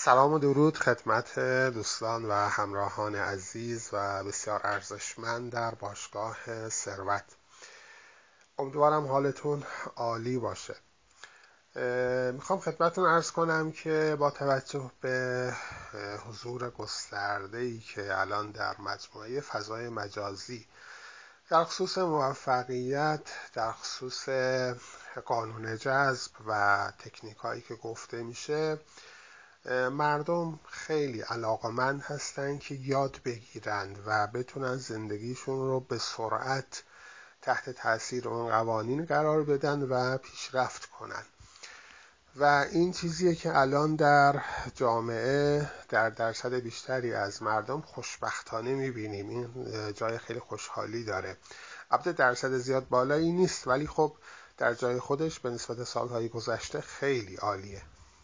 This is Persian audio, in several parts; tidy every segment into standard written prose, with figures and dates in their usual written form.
سلام و درود خدمت دوستان و همراهان عزیز و بسیار ارزشمند در باشگاه ثروت. امیدوارم حالتون عالی باشه. میخوام خدمتتون عرض کنم که با توجه به حضور گسترده‌ای که الان در مجموعه فضای مجازی در خصوص موفقیت، در خصوص قانون جذب و تکنیک هایی که گفته میشه، مردم خیلی علاقمند هستن که یاد بگیرند و بتونن زندگیشون رو به سرعت تحت تاثیر اون قوانین قرار بدن و پیشرفت کنن و این چیزیه که الان در جامعه در درصد بیشتری از مردم خوشبختانه میبینیم. این جای خیلی خوشحالی داره. البته درصد زیاد بالایی نیست، ولی خب در جای خودش به نسبت سالهای گذشته خیلی عالیه.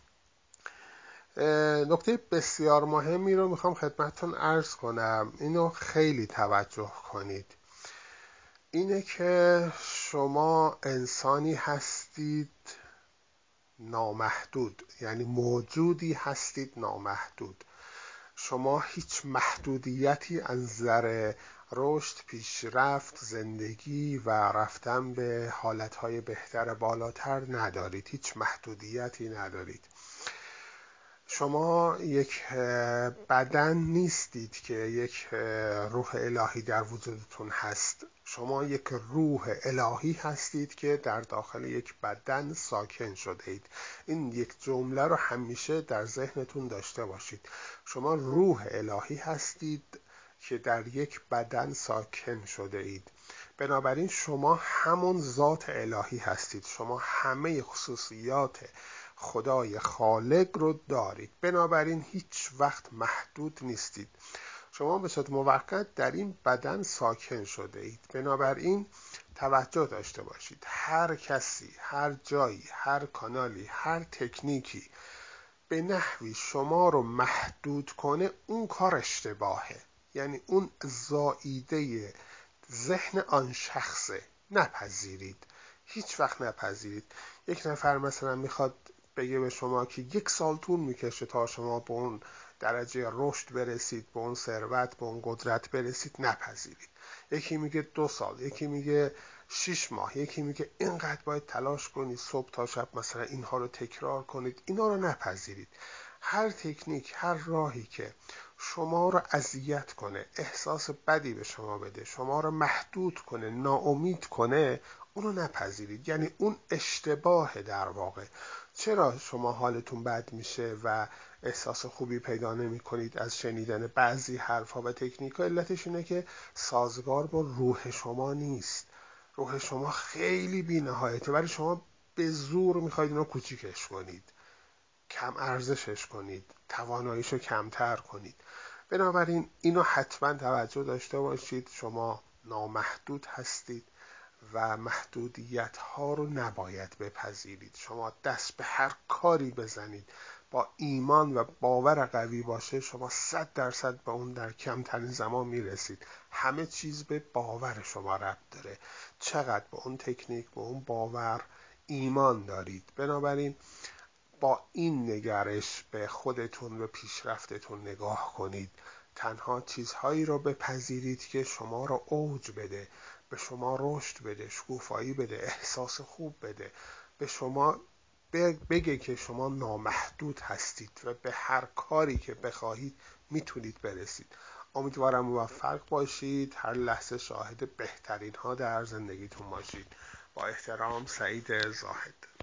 نکته بسیار مهمی رو میخوام خدمتتون عرض کنم، اینو خیلی توجه کنید. اینه که شما انسانی هستید نامحدود، یعنی موجودی هستید نامحدود. شما هیچ محدودیتی از نظر رشد، پیشرفت، زندگی و رفتن به حالتهای بهتر بالاتر ندارید. هیچ محدودیتی ندارید. شما یک بدن نیستید که یک روح الهی در وجودتون هست. شما یک روح الهی هستید که در داخل یک بدن ساکن شده اید. این یک جمله رو همیشه در ذهنتون داشته باشید. شما روح الهی هستید که در یک بدن ساکن شده اید. بنابراین شما همون ذات الهی هستید. شما همه خصوصیات خدای خالق رو دارید. بنابراین هیچ وقت محدود نیستید. شما به صورت موقت در این بدن ساکن شده اید. بنابراین توجه داشته باشید. هر کسی، هر جایی، هر کانالی، هر تکنیکی به نحوی شما رو محدود کنه، اون کار اشتباهه. یعنی اون زائیده ذهن آن شخصه. نپذیرید. هیچ وقت نپذیرید. یک نفر مثلا میخواد بگه به شما که 1 سال طول میکشه تا شما به اون درجه رشد برسید، به اون ثروت، به اون قدرت برسید. نپذیرید. یکی میگه 2 سال، یکی میگه 6 ماه، یکی میگه اینقدر باید تلاش کنید، صبح تا شب مثلا اینها رو تکرار کنید. اینا رو نپذیرید. هر تکنیک، هر راهی که شما رو اذیت کنه، احساس بدی به شما بده، شما رو محدود کنه، ناامید کنه، اونو نپذیرید. یعنی اون اشتباهه در واقع. چرا شما حالتون بد میشه و احساس خوبی پیدا نمی کنید از شنیدن بعضی حرفا و تکنیک‌ها؟ علتش اینه که سازگار با روح شما نیست. روح شما خیلی بی‌نهایته، ولی شما به زور میخواید اینو کوچیکش کنید، کم ارزشش کنید، تواناییشو کمتر کنید. بنابراین اینو حتما توجه داشته باشید. شما نامحدود هستید و محدودیت ها رو نباید بپذیرید. شما دست به هر کاری بزنید، با ایمان و باور قوی باشه، شما 100% به اون در کمترین زمان میرسید. همه چیز به باور شما ربط داره. چقدر به اون تکنیک، به اون باور ایمان دارید. بنابراین با این نگرش به خودتون و پیشرفتتون نگاه کنید. تنها چیزهایی رو بپذیرید که شما رو اوج بده، به شما رشد بده، شکوفایی بده، احساس خوب بده، به شما بگه که شما نامحدود هستید و به هر کاری که بخواهید میتونید برسید. امیدوارم موفق باشید. هر لحظه شاهد بهترین ها در زندگیتون باشید. با احترام، سعید زاهد.